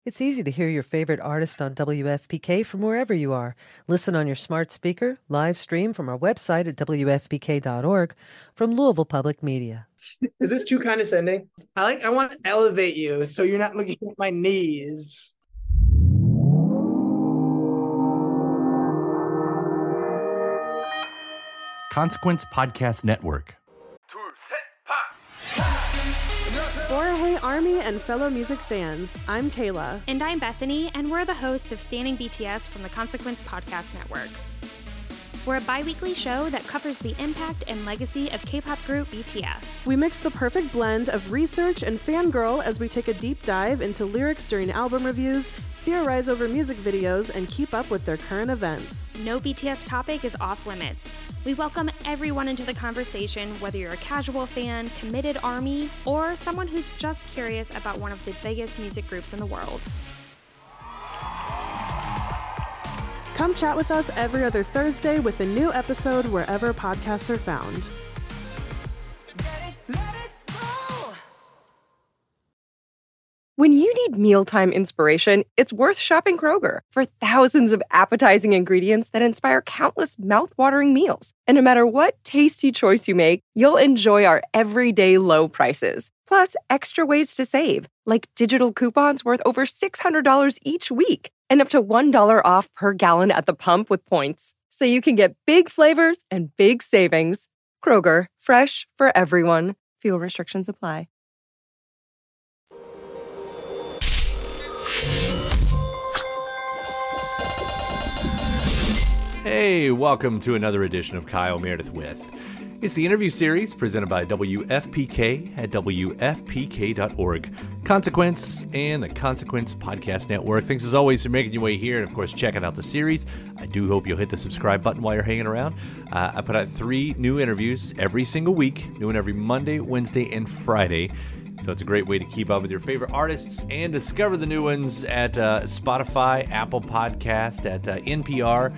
It's easy to hear your favorite artist on WFPK from wherever you are. Listen on your smart speaker, live stream from our website at WFPK.org from Louisville Public Media. Is this too condescending? I want to elevate you so you're not looking at my knees. Consequence Podcast Network. Hey Army and fellow music fans, I'm Kayla. And I'm Bethany, and we're the hosts of Standing BTS from the Consequence Podcast Network. We're a bi-weekly show that covers the impact and legacy of K-pop group BTS. We mix the perfect blend of research and fangirl as we take a deep dive into lyrics during album reviews, theorize over music videos, and keep up with their current events. No BTS topic is off limits. We welcome everyone into the conversation, whether you're a casual fan, committed ARMY, or someone who's just curious about one of the biggest music groups in the world. Come chat with us every other Thursday with a new episode wherever podcasts are found. When you need mealtime inspiration, it's worth shopping Kroger for thousands of appetizing ingredients that inspire countless mouth-watering meals. And no matter what tasty choice you make, you'll enjoy our everyday low prices. Plus, extra ways to save, like digital coupons worth over $600 each week and up to $1 off per gallon at the pump with points. So you can get big flavors and big savings. Kroger, fresh for everyone. Fuel restrictions apply. Hey, welcome to another edition of Kyle Meredith With. It's the interview series presented by WFPK at WFPK.org, Consequence, and the Consequence Podcast Network. Thanks as always for making your way here and, of course, checking out the series. I do hope you'll hit the subscribe button while you're hanging around. I put out 3 new interviews every single week, new one every Monday, Wednesday, and Friday. So it's a great way to keep up with your favorite artists and discover the new ones at Spotify, Apple Podcast, at NPR,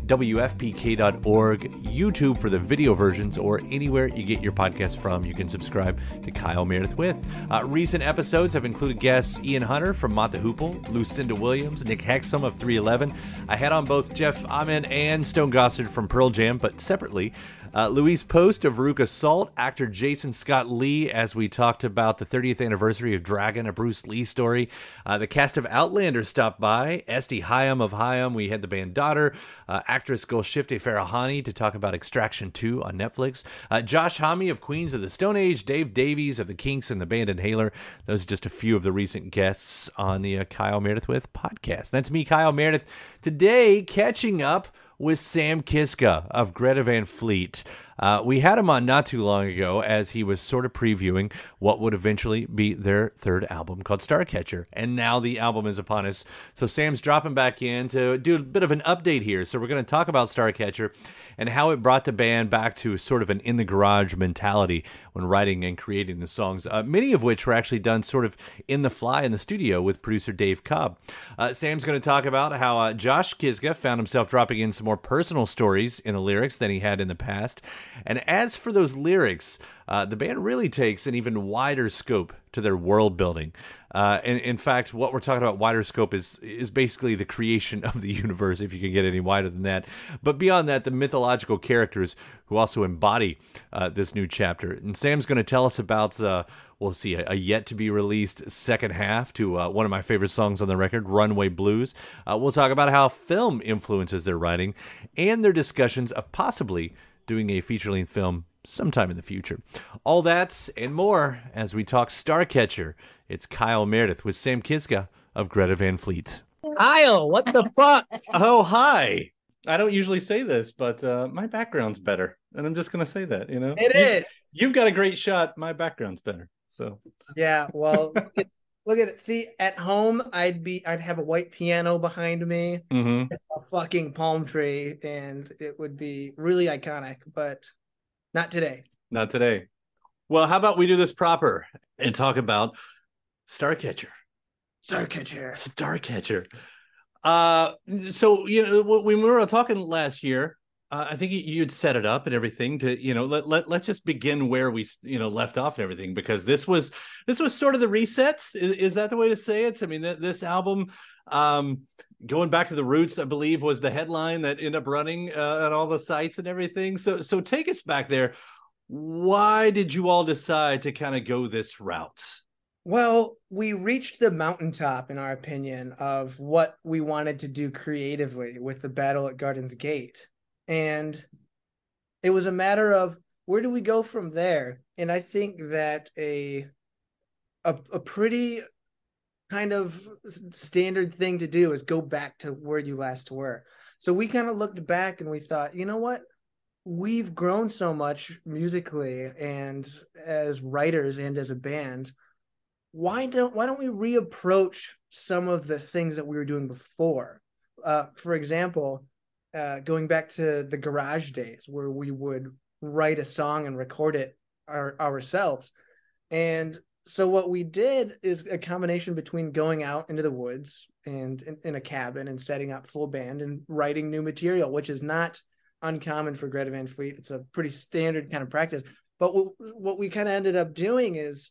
WFPK.org, YouTube for the video versions, or anywhere you get your podcast from. You can subscribe to Kyle Meredith With. Recent episodes have included guests Ian Hunter from Mott the Hoople, Lucinda Williams, Nick Hexum of 311. I had on both Jeff Ament and Stone Gossard from Pearl Jam, but separately. Louise Post of Veruca Salt, actor Jason Scott Lee, as we talked about the 30th anniversary of Dragon, a Bruce Lee story. The cast of Outlander stopped by. Esty Hyam of Hyam. We had the band Daughter. Actress Golshifteh Farahani to talk about Extraction 2 on Netflix. Josh Homme of Queens of the Stone Age. Dave Davies of the Kinks and the band Inhaler. Those are just a few of the recent guests on the Kyle Meredith With podcast. That's me, Kyle Meredith. Today, catching up with Sam Kiszka of Greta Van Fleet. We had him on not too long ago as he was sort of previewing what would eventually be their third album called Starcatcher. And now the album is upon us. So Sam's dropping back in to do a bit of an update here. So we're going to talk about Starcatcher and how it brought the band back to sort of an in-the-garage mentality when writing and creating the songs, many of which were actually done sort of in the fly in the studio with producer Dave Cobb. Sam's going to talk about how Josh Kiszka found himself dropping in some more personal stories in the lyrics than he had in the past. And as for those lyrics, the band really takes an even wider scope to their world building. And in fact, what we're talking about, wider scope, is basically the creation of the universe, if you can get any wider than that. But beyond that, the mythological characters who also embody this new chapter. And Sam's going to tell us about, we'll see, a yet-to-be-released second half to one of my favorite songs on the record, Runway Blues. We'll talk about how film influences their writing and their discussions of possibly doing a feature-length film sometime in the future. All that and more as we talk Starcatcher. It's Kyle Meredith with Sam Kiszka of Greta Van Fleet. Kyle, what the fuck? Oh, hi. I don't usually say this, but my background's better. And I'm just going to say that, you know? It is. You've got a great shot. My background's better. So Yeah, well, look at it. See, at home, I'd have a white piano behind me, a fucking palm tree, and it would be really iconic, but not today. Not today. Well, how about we do this proper and talk about Starcatcher. So, you know, when we were talking last year, I think you'd set it up and everything to, let's just begin where we, left off and everything, because this was sort of the reset. Is that the way to say it? I mean, this album, going back to the roots, I believe, was the headline that ended up running at all the sites and everything. So take us back there. Why did you all decide to kind of go this route? Well, we reached the mountaintop, in our opinion, of what we wanted to do creatively with the Battle at Garden's Gate. And it was a matter of, where do we go from there? And I think that a pretty kind of standard thing to do is go back to where you last were. So we kind of looked back and we thought, you know what? We've grown so much musically and as writers and as a band. Why don't we reapproach some of the things that we were doing before? For example, going back to the garage days where we would write a song and record it ourselves. And so what we did is a combination between going out into the woods and in a cabin and setting up full band and writing new material, which is not uncommon for Greta Van Fleet. It's a pretty standard kind of practice. But what we kind of ended up doing is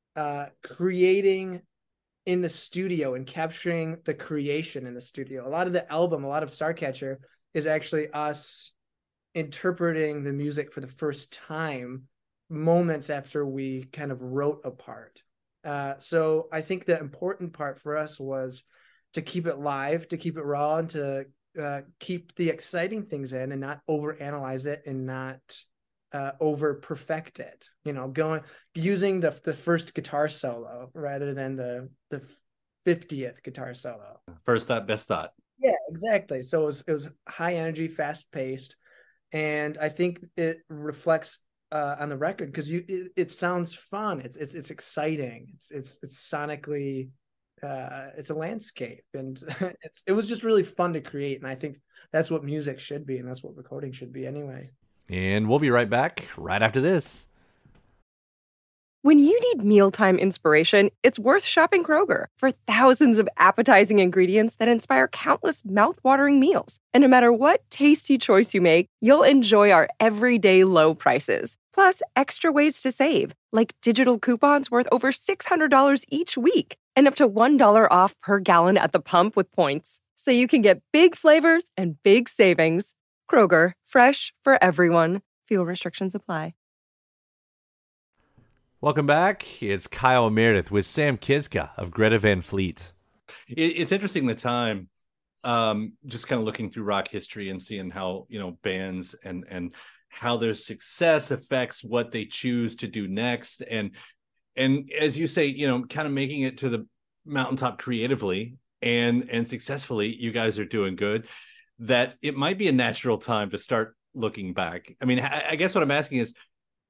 creating in the studio and capturing the creation in the studio. A lot of the album, a lot of Starcatcher is actually us interpreting the music for the first time moments after we kind of wrote a part. So I think the important part for us was to keep it live, to keep it raw, and to keep the exciting things in and not overanalyze it and not over perfect it, using the first guitar solo rather than the 50th guitar solo. First thought, best thought. Yeah, exactly. So it was high energy, fast paced. And I think it reflects on the record because it sounds fun. It's exciting. It's sonically, it's a landscape, and it was just really fun to create. And I think that's what music should be, and that's what recording should be anyway. And we'll be right back right after this. When you need mealtime inspiration, it's worth shopping Kroger for thousands of appetizing ingredients that inspire countless mouth-watering meals. And no matter what tasty choice you make, you'll enjoy our everyday low prices. Plus, extra ways to save, like digital coupons worth over $600 each week and up to $1 off per gallon at the pump with points. So you can get big flavors and big savings. Kroger, fresh for everyone. Fuel restrictions apply. Welcome back. It's Kyle Meredith with Sam Kiszka of Greta Van Fleet. It's interesting the time, just kind of looking through rock history and seeing how, bands and how their success affects what they choose to do next. And as you say, kind of making it to the mountaintop creatively and successfully, you guys are doing good, that it might be a natural time to start looking back. I mean, I guess what I'm asking is,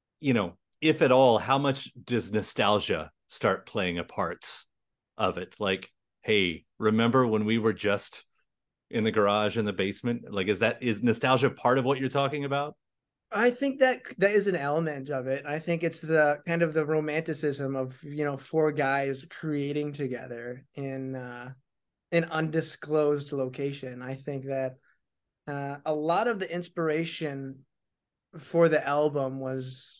if at all, how much does nostalgia start playing a part of it? Like, hey, remember when we were just in the garage in the basement? Like, is nostalgia part of what you're talking about? I think that is an element of it. I think it's the kind of the romanticism of, four guys creating together in an undisclosed location. I think that a lot of the inspiration for the album was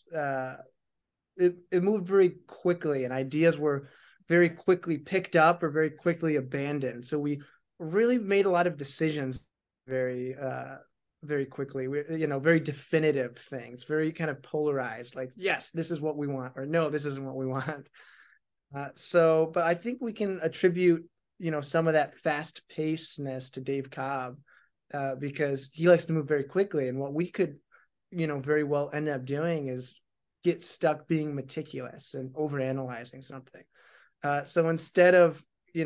it moved very quickly, and ideas were very quickly picked up or very quickly abandoned. So we really made a lot of decisions very quickly. Very definitive things, very kind of polarized, like, yes, this is what we want, or no, this isn't what we want. But I think we can attribute, some of that fast pacedness to Dave Cobb, because he likes to move very quickly. And what we could, very well end up doing is get stuck being meticulous and overanalyzing something. So instead of,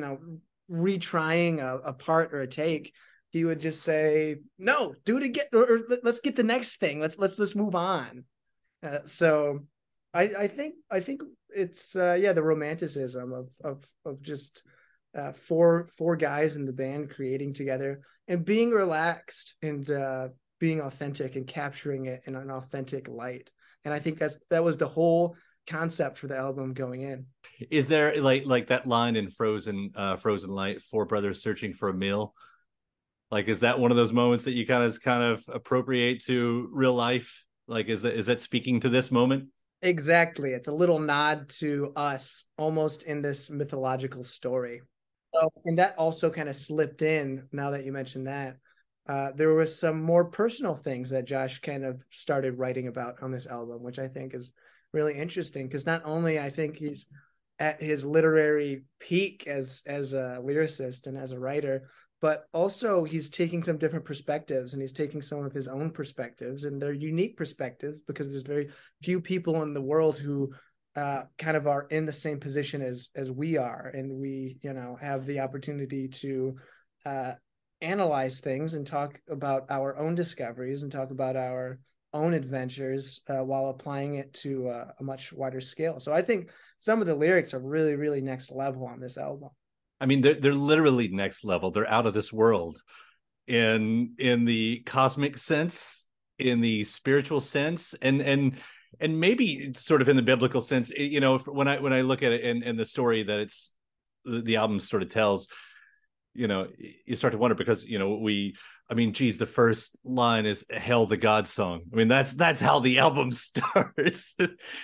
retrying a part or a take, he would just say, no, do it again, or let's get the next thing. Let's move on. So I think it's the romanticism of just four guys in the band creating together and being relaxed and being authentic and capturing it in an authentic light. And I think that was the whole concept for the album going in. Is there like that line in Frozen Light, four brothers searching for a meal? Like, is that one of those moments that you kind of appropriate to real life? Like, is that speaking to this moment? Exactly. It's a little nod to us almost in this mythological story. So, and that also kind of slipped in now that you mentioned that. There was some more personal things that Josh kind of started writing about on this album, which I think is really interesting because not only I think he's at his literary peak as a lyricist and as a writer, but also he's taking some different perspectives, and he's taking some of his own perspectives, and they're unique perspectives because there's very few people in the world who kind of are in the same position as we are, and we have the opportunity to analyze things and talk about our own discoveries and talk about our own adventures while applying it to a much wider scale. So I think some of the lyrics are really, really next level on this album. I mean, they're literally next level. They're out of this world in the cosmic sense, in the spiritual sense, and maybe sort of in the biblical sense. When I look at it and the story that the album sort of tells, you start to wonder because the first line is "Hail the God Song." I mean, that's how the album starts.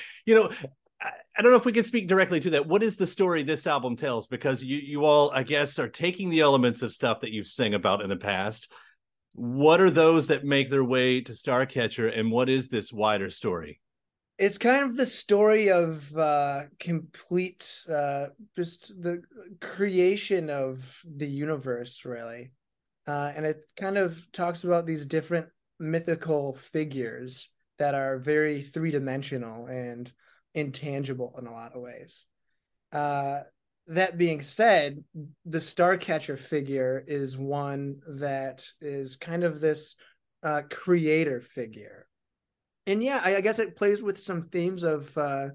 I don't know if we can speak directly to that. What is the story this album tells? Because you all, I guess, are taking the elements of stuff that you've sang about in the past. What are those that make their way to Starcatcher, and what is this wider story? It's kind of the story of complete, just the creation of the universe, really. And it kind of talks about these different mythical figures that are very three-dimensional and intangible in a lot of ways. That being said, the Starcatcher figure is one that is kind of this creator figure. And yeah, I guess it plays with some themes of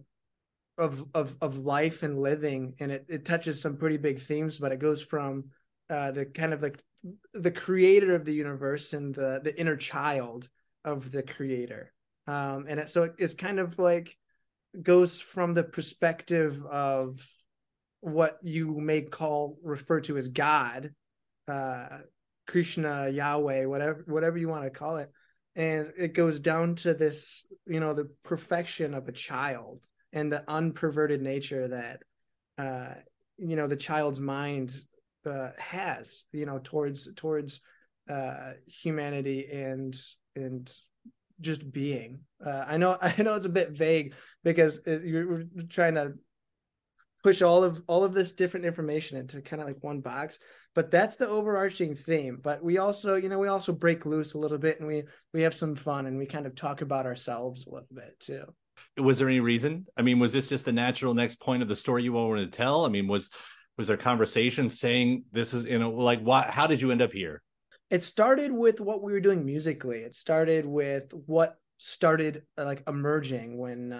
life and living, and it touches some pretty big themes, but it goes from the kind of like the creator of the universe and the inner child of the creator. And it's kind of like goes from the perspective of what you may refer to as God, Krishna, Yahweh, whatever you want to call it. And it goes down to this, the perfection of a child and the unperverted nature that, the child's mind has, towards humanity and just being. I know it's a bit vague because you're trying to push all of this different information into kind of like one box, but that's the overarching theme. But we also break loose a little bit, and we have some fun, and we kind of talk about ourselves a little bit too. Was there any reason? I mean, was this just the natural next point of the story you all wanted to tell? I mean, was there conversation saying this is, how did you end up here? It started with what we were doing musically. It started with what started like emerging when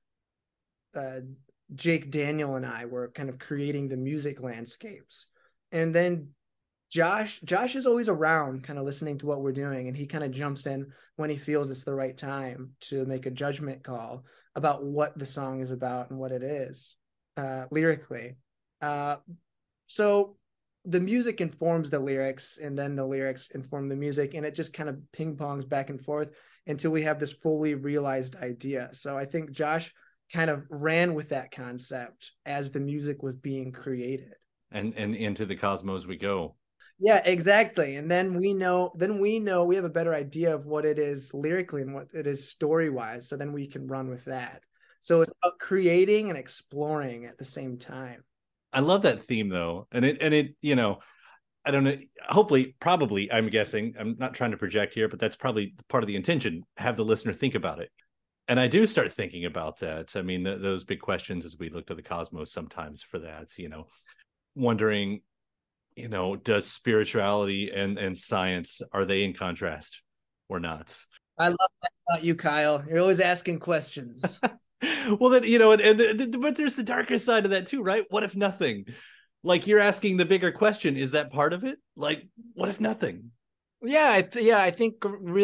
Jake Daniel and I were kind of creating the music landscapes. And then Josh is always around kind of listening to what we're doing, and he kind of jumps in when he feels it's the right time to make a judgment call about what the song is about and what it is lyrically. So the music informs the lyrics, and then the lyrics inform the music, and it just kind of ping pongs back and forth until we have this fully realized idea. So I think Josh kind of ran with that concept as the music was being created. And into the cosmos we go. Yeah, exactly. And then we know we have a better idea of what it is lyrically and what it is story-wise. So then we can run with that. So it's about creating and exploring at the same time. I love that theme though. And it, I don't know, hopefully, probably, I'm guessing, I'm not trying to project here, but that's probably part of the intention, have the listener think about it. And I do start thinking about that. I mean, those big questions as we look to the cosmos sometimes for that, wondering, does spirituality and science, are they in contrast or not? I love that about you, Kyle. You're always asking questions. Well, then, but there's the darker side of that too, right? What if nothing? Like, you're asking the bigger question, is that part of it? Like, what if nothing? Yeah, I think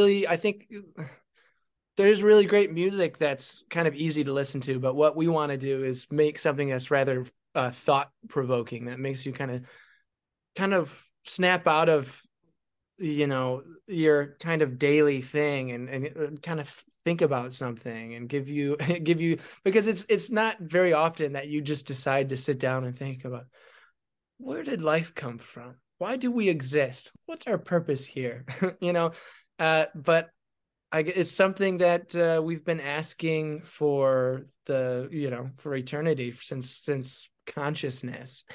there's really great music that's kind of easy to listen to, but what we want to do is make something that's rather thought-provoking, that makes you kind of snap out of your kind of daily thing, and kind of think about something and give you because it's not very often that you just decide to sit down and think about, where did life come from? Why do we exist? What's our purpose here? But it's something that we've been asking for for eternity, since consciousness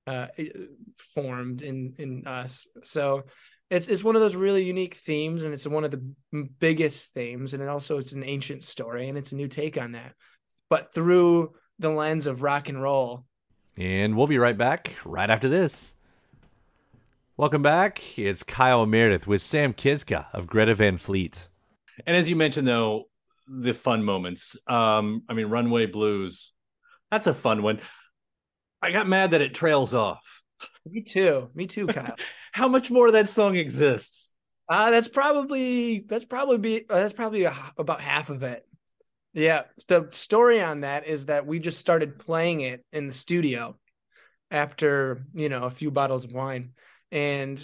formed in us. So it's one of those really unique themes, and it's one of the biggest themes, and it's an ancient story, and it's a new take on that, but through the lens of rock and roll. And we'll be right back right after this. Welcome back. It's Kyle Meredith with Sam Kiszka of Greta Van Fleet. And as you mentioned, though, the fun moments. Runway Blues, that's a fun one. I got mad that it trails off. Me too, Kyle. How much more of that song exists? That's probably about half of it. Yeah, the story on that is that we just started playing it in the studio after a few bottles of wine, and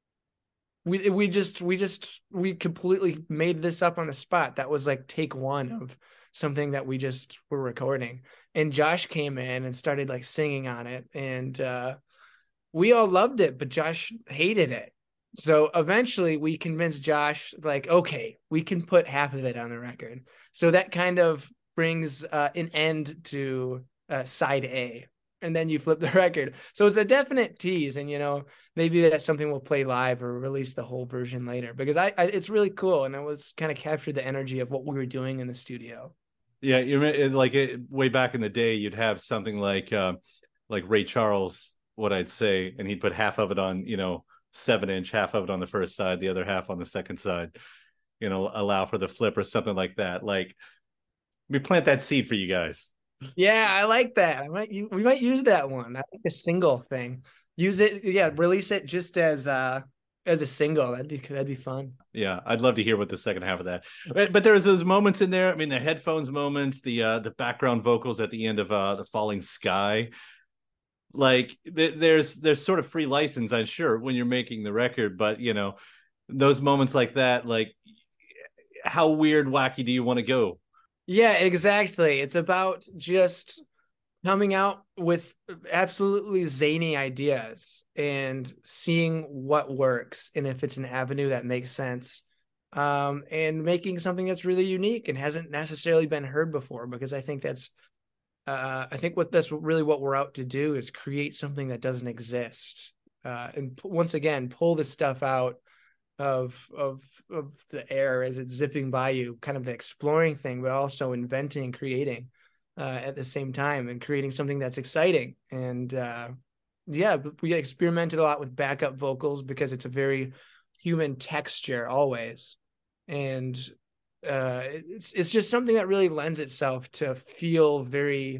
we completely made this up on the spot. That was like take one of something that we just were recording, and Josh came in and started like singing on it, and we all loved it, but Josh hated it. So eventually we convinced Josh, like, okay, we can put half of it on the record. So that kind of brings an end to side A, and then you flip the record. So it's a definite tease, and maybe that's something we'll play live or release the whole version later, because it's really cool, and it was kind of captured the energy of what we were doing in the studio. Yeah, way back in the day, you'd have something like Ray Charles, what I'd say, and he'd put half of it on 7-inch, half of it on the first side, the other half on the second side, allow for the flip or something like that. Like, we plant that seed for you guys. Yeah, I like that. We might use that one. I think the single thing. Use it, yeah, release it just as a single. That'd be fun. Yeah, I'd love to hear what the second half of that. But there's those moments in there. I mean, the headphones moments, the background vocals at the end of the Falling Sky. Like, there's sort of free license, I'm sure, when you're making the record, but those moments like that, like, how weird, wacky do you want to go? Yeah, exactly. It's about just coming out with absolutely zany ideas and seeing what works, and if it's an avenue that makes sense, and making something that's really unique and hasn't necessarily been heard before, because I think that's really what we're out to do, is create something that doesn't exist, and once again pull the stuff out of the air as it's zipping by you, kind of the exploring thing, but also inventing and creating at the same time, and creating something that's exciting. And we experimented a lot with backup vocals, because it's a very human texture always, and it's just something that really lends itself to feel very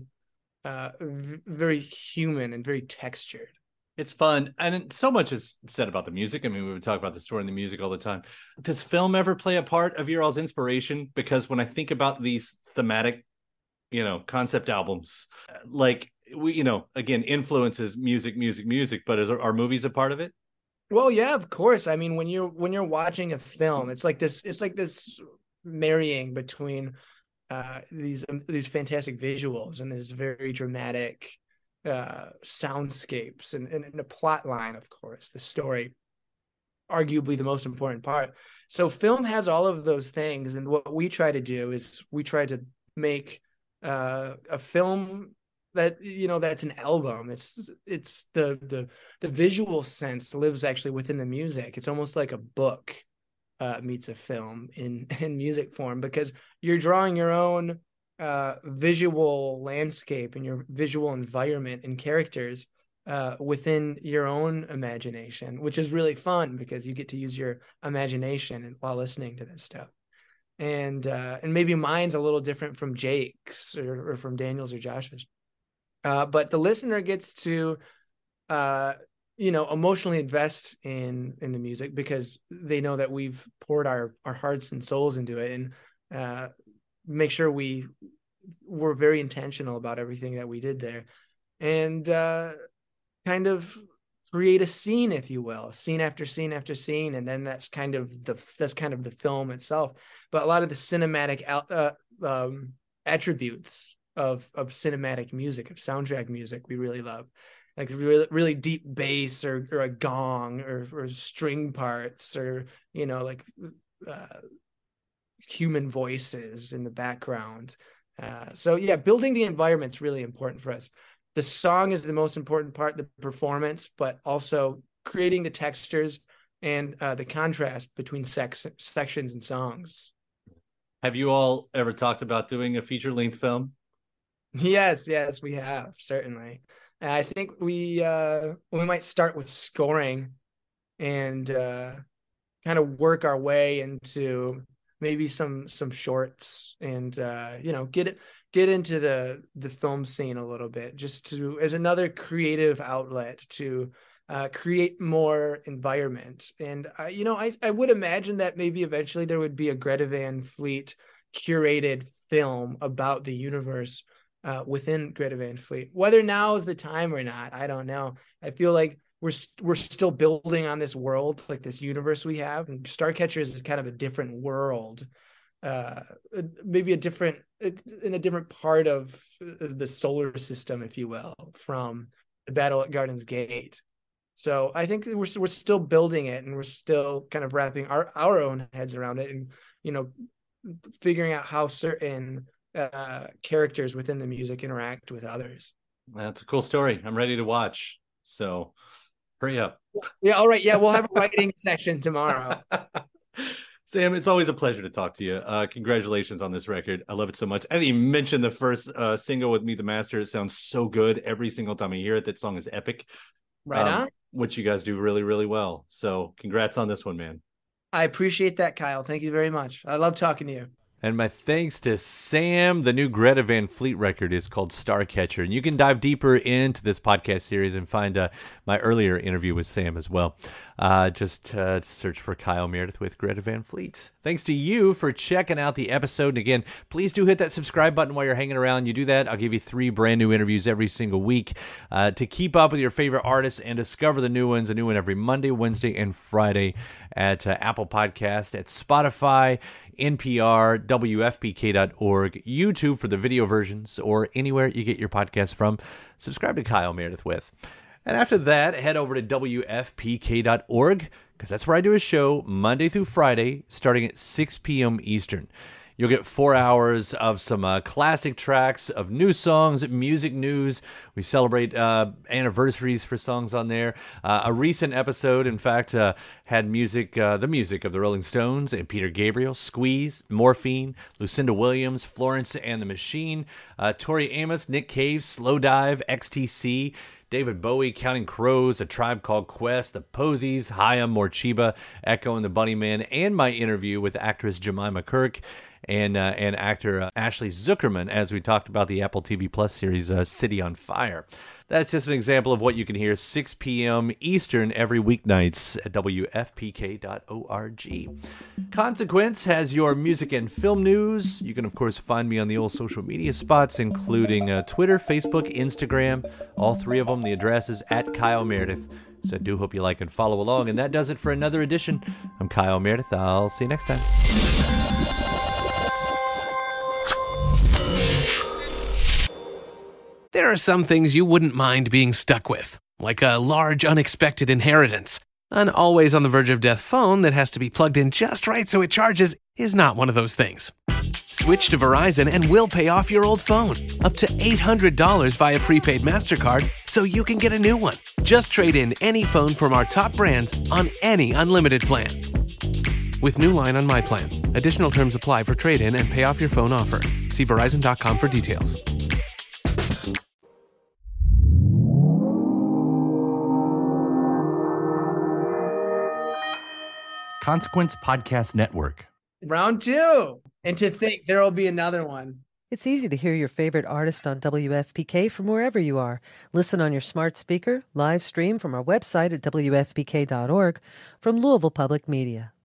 very human and very textured. It's fun, and so much is said about the music. I mean, we would talk about the story and the music all the time. Does film ever play a part of your all's inspiration? Because when I think about these thematic, concept albums, like, we, again, influences music, but are movies a part of it? Well, yeah, of course. I mean, when you're watching a film, it's like this marrying between these fantastic visuals and this very dramatic soundscapes and the plot line, of course, the story, arguably the most important part. So film has all of those things, and what we try to do is we try to make a film that that's an album. It's the visual sense lives actually within the music. It's almost like a book meets a film in music form, because you're drawing your own visual landscape and your visual environment and characters within your own imagination, which is really fun, because you get to use your imagination while listening to this stuff. And maybe mine's a little different from Jake's or from Daniel's or Josh's, but the listener gets to emotionally invest in the music, because they know that we've poured our hearts and souls into it, and make sure we're very intentional about everything that we did there, and kind of create a scene, if you will, scene after scene after scene, and then that's kind of the film itself. But a lot of the cinematic attributes of cinematic music, of soundtrack music, we really love, like really, really deep bass or a gong or string parts, or like human voices in the background. So yeah, building the environment's really important for us. The song is the most important part, the performance, but also creating the textures and the contrast between sections and songs. Have you all ever talked about doing a feature-length film? Yes, we have, certainly. And I think we might start with scoring and kind of work our way into maybe some shorts and get into the film scene a little bit, just as another creative outlet to create more environment. And I would imagine that maybe eventually there would be a Greta Van Fleet curated film about the universe within Greta Van Fleet. Whether now is the time or not, I don't know. I feel like we're still building on this world, like this universe we have, and Starcatcher is kind of a different world, maybe in a different part of the solar system, if you will, from the Battle at Garden's Gate. So I think we're still building it, and we're still kind of wrapping our own heads around it, and figuring out how certain characters within the music interact with others. That's a cool story. I'm ready to watch. So hurry up. Yeah. All right. Yeah. We'll have a writing session tomorrow. Sam, it's always a pleasure to talk to you. Congratulations on this record. I love it so much. I didn't even mention the first single with Meet the Master. It sounds so good every single time I hear it. That song is epic. Right on. Which you guys do really, really well. So congrats on this one, man. I appreciate that, Kyle. Thank you very much. I love talking to you. And my thanks to Sam. The new Greta Van Fleet record is called Starcatcher. And you can dive deeper into this podcast series and find my earlier interview with Sam as well. Just search for Kyle Meredith with Greta Van Fleet. Thanks to you for checking out the episode. And again, please do hit that subscribe button while you're hanging around. You do that, I'll give you 3 brand new interviews every single week to keep up with your favorite artists and discover the new ones. A new one every Monday, Wednesday, and Friday at Apple Podcast, at Spotify, NPR, WFPK.org, YouTube for the video versions, or anywhere you get your podcast from. Subscribe to Kyle Meredith with. And after that, head over to WFPK.org, because that's where I do a show Monday through Friday, starting at 6 p.m. Eastern. You'll get 4 hours of some classic tracks, of new songs, music news. We celebrate anniversaries for songs on there. A recent episode, in fact, had the music of the Rolling Stones and Peter Gabriel, Squeeze, Morphine, Lucinda Williams, Florence and the Machine, Tori Amos, Nick Cave, Slow Dive, XTC, David Bowie, Counting Crows, A Tribe Called Quest, The Posies, Hayam, Morcheeba, Echo and the Bunnymen, and my interview with actress Jemima Kirk and actor Ashley Zuckerman, as we talked about the Apple TV Plus series City on Fire. That's just an example of what you can hear 6 p.m. Eastern every weeknights at WFPK.org. Consequence has your music and film news. You can, of course, find me on the old social media spots, including Twitter, Facebook, Instagram, all 3 of them. The address is at Kyle Meredith. So I do hope you like and follow along. And that does it for another edition. I'm Kyle Meredith. I'll see you next time. There are some things you wouldn't mind being stuck with, like a large unexpected inheritance. An always on the verge of death phone that has to be plugged in just right so it charges is not one of those things. Switch to Verizon and we'll pay off your old phone, up to $800 via prepaid MasterCard, so you can get a new one. Just trade in any phone from our top brands on any unlimited plan. With new line on My Plan. Additional terms apply for trade-in and pay off your phone offer. See Verizon.com for details. Consequence Podcast Network. Round 2. And to think there will be another one. It's easy to hear your favorite artist on WFPK from wherever you are. Listen on your smart speaker, live stream from our website at WFPK.org, from Louisville Public Media.